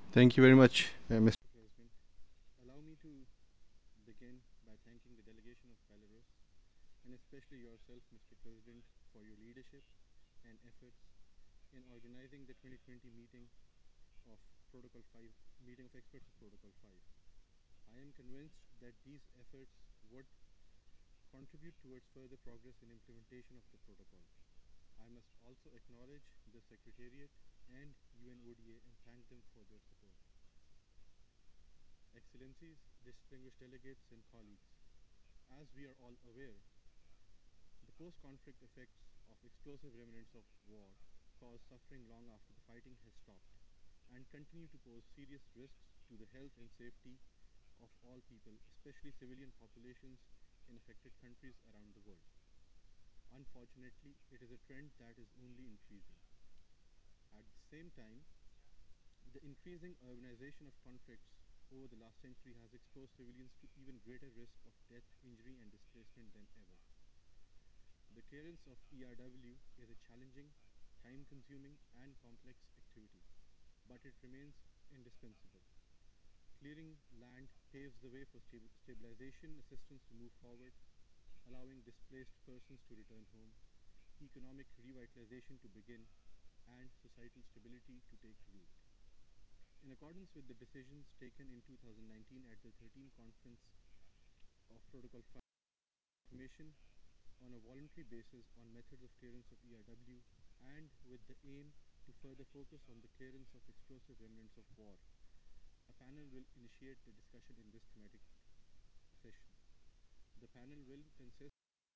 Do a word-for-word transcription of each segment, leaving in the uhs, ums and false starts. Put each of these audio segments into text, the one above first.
Thank you very much, uh, mister President. Allow me to begin by thanking the delegation of Belarus and especially yourself, mister President, for your leadership and efforts in organizing the twenty twenty meeting of Protocol five, meeting of experts of Protocol five. I am convinced that these efforts would contribute towards further progress in implementation of the protocol. I must also acknowledge the Secretariat and U N O D A and thank them for their support. Excellencies, distinguished delegates, and colleagues, as we are all aware, the post conflict effects of explosive remnants of war cause suffering long after the fighting has stopped and continue to pose serious risks to the health and safety of all people, especially civilian populations in affected countries around the world. Unfortunately, it is a trend that is only increasing. At the same time, the increasing urbanization of conflicts over the last century has exposed civilians to even greater risk of death, injury, and displacement than ever. The clearance of E R W is a challenging, time consuming, and complex activity, but it remains indispensable. Clearing land paves the way for stabi- stabilization assistance to move forward, allowing displaced persons to return home, economic revitalization to begin, and societal stability to take root. In accordance with the decisions taken in two thousand nineteen at the thirteenth Conference of Protocol five, information on a voluntary basis on methods of clearance of E R W and with the aim to further focus on the clearance of explosive remnants of war. A panel will initiate the discussion in this thematic session. The panel will consist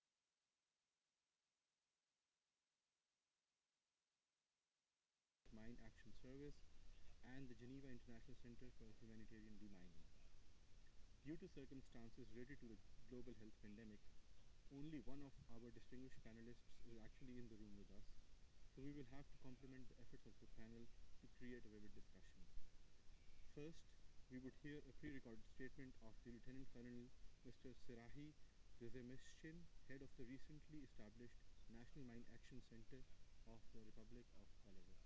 of Mine Action Service and the Geneva International Center for Humanitarian Demining. Due to circumstances related to the global health pandemic, only one of our distinguished panelists is actually in the room with us, so we will have to complement the efforts of the panel to create a vivid discussion. First, we would hear a pre-recorded statement of the Lieutenant Colonel mister Serahi Rizemeshchin, head of the recently established National Mine Action Center of the Republic of Belarus.